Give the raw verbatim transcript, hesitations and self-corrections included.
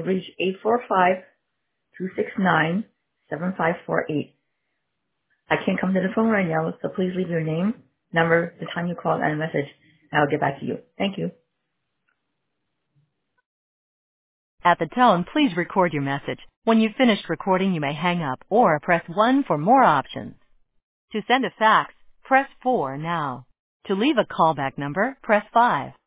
have reached eight four five, two six nine, seven five four eight. I can't come to the phone right now, so please leave your name, number, the time you called, and a message, and I'll get back to you. Thank you. At the tone, please record your message. When you've finished recording, you may hang up or press one for more options. To send a fax, press four now. To leave a callback number, press five.